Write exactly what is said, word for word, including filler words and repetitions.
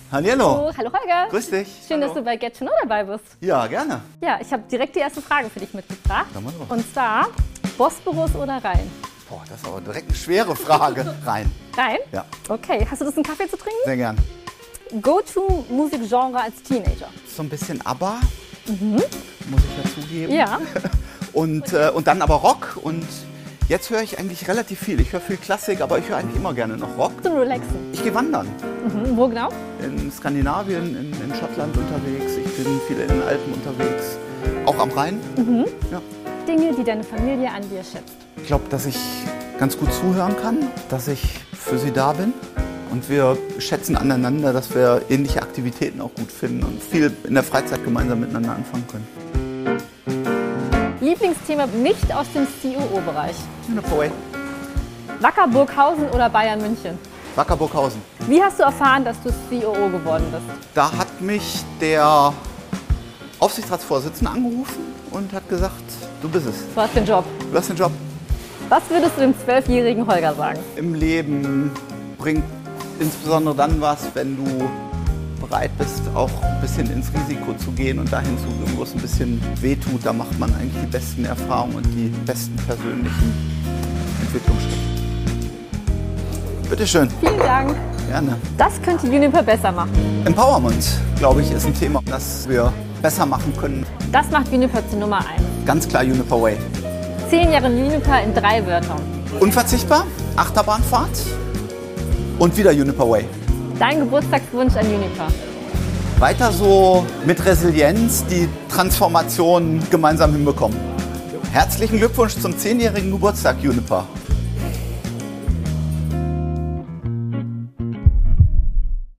Hallihallo. Oh, hallo Holger. Grüß dich. Schön, Hallo. dass du bei Get to Know dabei bist. Ja, gerne. Ja, ich habe direkt die erste Frage für dich mitgebracht. Dann mal drauf. Und zwar, Bosporus oder Rhein? Boah, das ist aber direkt eine schwere Frage. Rein. Rhein? Ja, Okay, hast du das einen Kaffee zu trinken? sehr gern. Go-to-Musikgenre als Teenager? So ein bisschen ABBA, muss ich ja zugeben. Ja. Und, äh, und dann aber Rock. Und jetzt höre ich eigentlich relativ viel. Ich höre viel Klassik, aber ich höre eigentlich immer gerne noch Rock. Zum Relaxen. Ich gehe wandern. Mhm. Wo genau? In Skandinavien, in, in Schottland unterwegs. Ich bin viel in den Alpen unterwegs. Auch am Rhein. Ja. Dinge, die deine Familie an dir schätzt. Ich glaube, dass ich ganz gut zuhören kann, dass ich für sie da bin. Und wir schätzen aneinander, dass wir ähnliche Aktivitäten auch gut finden und viel in der Freizeit gemeinsam miteinander anfangen können. Lieblingsthema nicht aus dem C O O-Bereich. Unipower. Wacker Burghausen oder Bayern München? Wacker Burghausen. Wie hast du erfahren, dass du C O O geworden bist? Da hat mich der Aufsichtsratsvorsitzende angerufen und hat gesagt, du bist es. Du hast den Job. Du hast den Job. Was würdest du dem zwölfjährigen Holger sagen? Im Leben bringt insbesondere dann was, wenn du bereit bist, auch ein bisschen ins Risiko zu gehen und dahin zu gehen, wo es ein bisschen wehtut. Da macht man eigentlich die besten Erfahrungen und die besten persönlichen Entwicklungsschritte. Bitteschön. Vielen Dank. Gerne. Das könnte Juniper besser machen. Empowerment, glaube ich, ist ein Thema, das wir besser machen können. Das macht Juniper zur Nummer eins. Ganz klar Juniper Way. Zehn Jahre Juniper in drei Wörtern. Unverzichtbar, Achterbahnfahrt und wieder Juniper Way. Dein Geburtstagswunsch an Juniper. Weiter so mit Resilienz die Transformation gemeinsam hinbekommen. Herzlichen Glückwunsch zum zehnjährigen Geburtstag, Juniper.